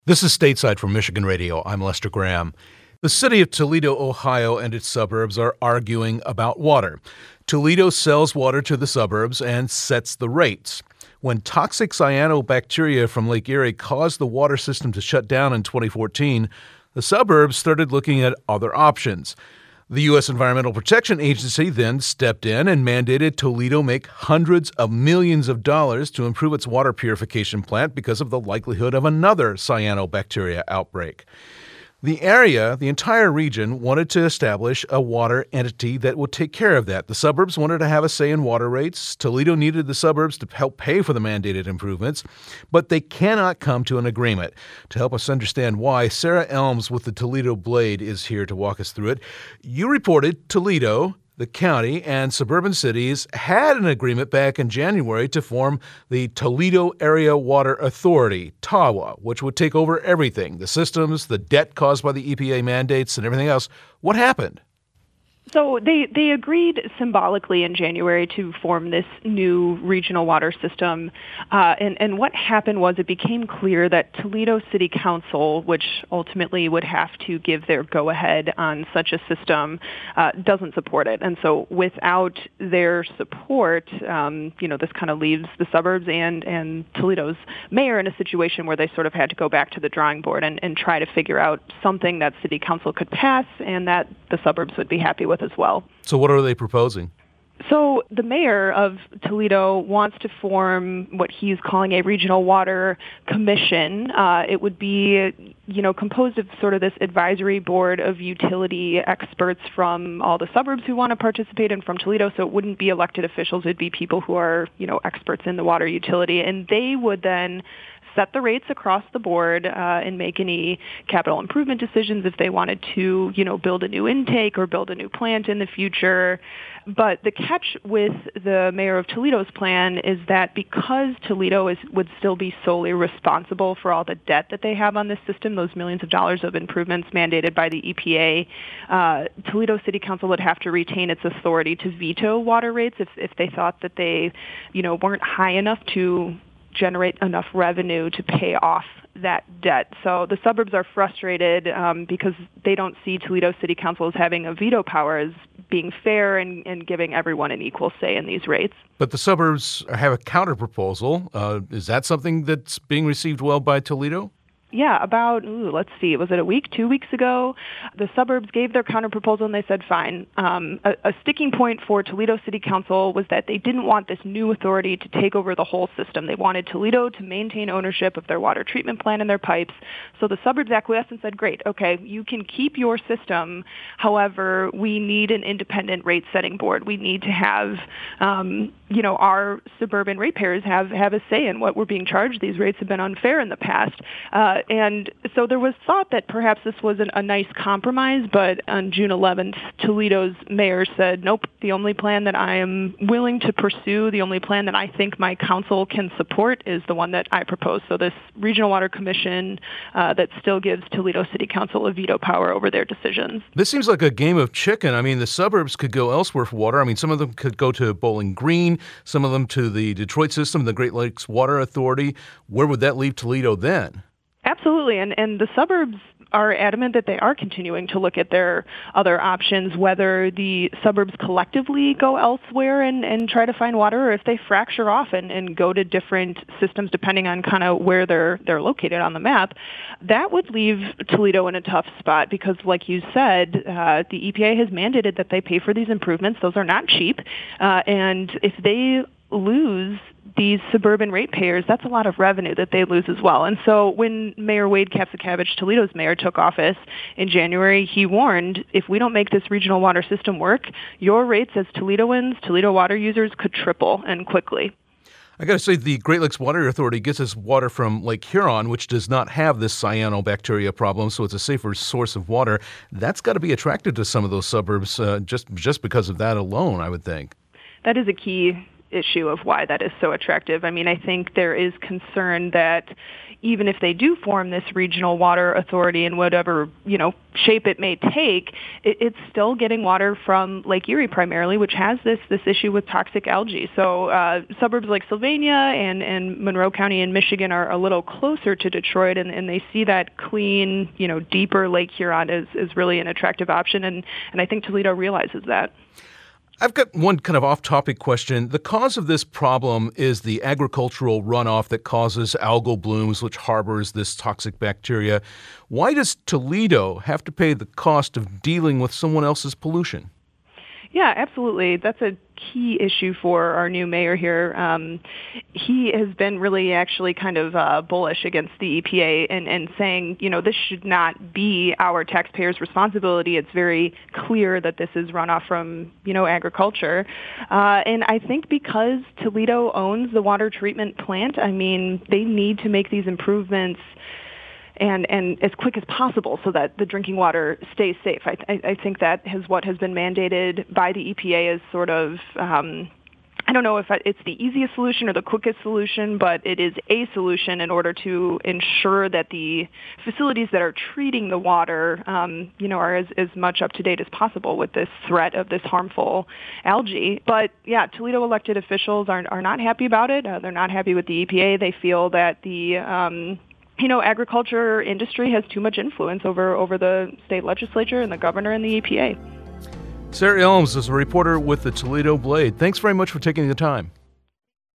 This is Stateside from Michigan Radio. I'm Lester Graham. The city of Toledo, Ohio, and its suburbs are arguing about water. Toledo sells water to the suburbs and sets the rates. When toxic cyanobacteria from Lake Erie caused the water system to shut down in 2014, the suburbs started looking at other options. The U.S. Environmental Protection Agency then stepped in and mandated Toledo make hundreds of millions of dollars to improve its water purification plant because of the likelihood of another cyanobacteria outbreak. The entire region, wanted to establish a water entity that would take care of that. The suburbs wanted to have a say in water rates. Toledo needed the suburbs to help pay for the mandated improvements, but they cannot come to an agreement. To help us understand why, Sarah Elms with the Toledo Blade is here to walk us through it. You reported Toledo, the county, and suburban cities had an agreement back in January to form the Toledo Area Water Authority, TAWA, which would take over everything, the systems, the debt caused by the EPA mandates, and everything else. What happened? So they agreed symbolically in January to form this new regional water system. And what happened was it became clear that Toledo City Council, which ultimately would have to give their go-ahead on such a system, doesn't support it. And so without their support, this kind of leaves the suburbs and Toledo's mayor in a situation where they sort of had to go back to the drawing board and try to figure out something that City Council could pass and that the suburbs would be happy with as well. So what are they proposing? So the mayor of Toledo wants to form what he's calling a regional water commission. It would be, composed of sort of this advisory board of utility experts from all the suburbs who want to participate and from Toledo. So it wouldn't be elected officials. It'd be people who are, experts in the water utility. And they would then set the rates across the board and make any capital improvement decisions if they wanted to, build a new intake or build a new plant in the future. But the catch with the mayor of Toledo's plan is that because Toledo would still be solely responsible for all the debt that they have on this system, those millions of dollars of improvements mandated by the EPA, Toledo City Council would have to retain its authority to veto water rates if they thought that they, weren't high enough to generate enough revenue to pay off that debt. So the suburbs are frustrated because they don't see Toledo City Council as having a veto power as being fair and giving everyone an equal say in these rates. But the suburbs have a counterproposal. Is that something that's being received well by Toledo? Yeah, about, was it a week, 2 weeks ago? The suburbs gave their counterproposal and they said, fine. A sticking point for Toledo City Council was that they didn't want this new authority to take over the whole system. They wanted Toledo to maintain ownership of their water treatment plant and their pipes. So the suburbs acquiesced and said, great, okay, you can keep your system. However, we need an independent rate setting board. We need to have, our suburban ratepayers have a say in what we're being charged. These rates have been unfair in the past. And so there was thought that perhaps this was a nice compromise, but on June 11th, Toledo's mayor said, nope, the only plan that I am willing to pursue, the only plan that I think my council can support is the one that I propose. So this Regional Water Commission that still gives Toledo City Council a veto power over their decisions. This seems like a game of chicken. I mean, the suburbs could go elsewhere for water. I mean, some of them could go to Bowling Green, some of them to the Detroit system, the Great Lakes Water Authority. Where would that leave Toledo then? Absolutely, and the suburbs are adamant that they are continuing to look at their other options, whether the suburbs collectively go elsewhere and try to find water, or if they fracture off and go to different systems depending on kind of where they're located on the map. That would leave Toledo in a tough spot because, like you said, the EPA has mandated that they pay for these improvements. Those are not cheap, and if they lose these suburban ratepayers, that's a lot of revenue that they lose as well. And so when Mayor Wade Kapsakavich, Toledo's mayor, took office in January, he warned, if we don't make this regional water system work, your rates as Toledoans, Toledo water users, could triple and quickly. I got to say, the Great Lakes Water Authority gets its water from Lake Huron, which does not have this cyanobacteria problem, so it's a safer source of water. That's got to be attractive to some of those suburbs just because of that alone, I would think. That is a key issue of why that is so attractive. I mean, I think there is concern that even if they do form this regional water authority in whatever, shape it may take, it's still getting water from Lake Erie primarily, which has this issue with toxic algae. So suburbs like Sylvania and Monroe County in Michigan are a little closer to Detroit, and they see that clean, deeper Lake Huron is really an attractive option, and I think Toledo realizes that. I've got one kind of off-topic question. The cause of this problem is the agricultural runoff that causes algal blooms, which harbors this toxic bacteria. Why does Toledo have to pay the cost of dealing with someone else's pollution? Yeah, absolutely. That's a key issue for our new mayor here. He has been really actually kind of bullish against the EPA and saying, this should not be our taxpayers' responsibility. It's very clear that this is runoff from, agriculture. And I think because Toledo owns the water treatment plant, they need to make these improvements and as quick as possible so that the drinking water stays safe. I think that is what has been mandated by the EPA as sort of, I don't know if it's the easiest solution or the quickest solution, but it is a solution in order to ensure that the facilities that are treating the water, are as much up to date as possible with this threat of this harmful algae. But yeah, Toledo elected officials are not happy about it. They're not happy with the EPA. They feel that the agriculture industry has too much influence over the state legislature and the governor and the EPA. Sarah Elms is a reporter with the Toledo Blade. Thanks very much for taking the time.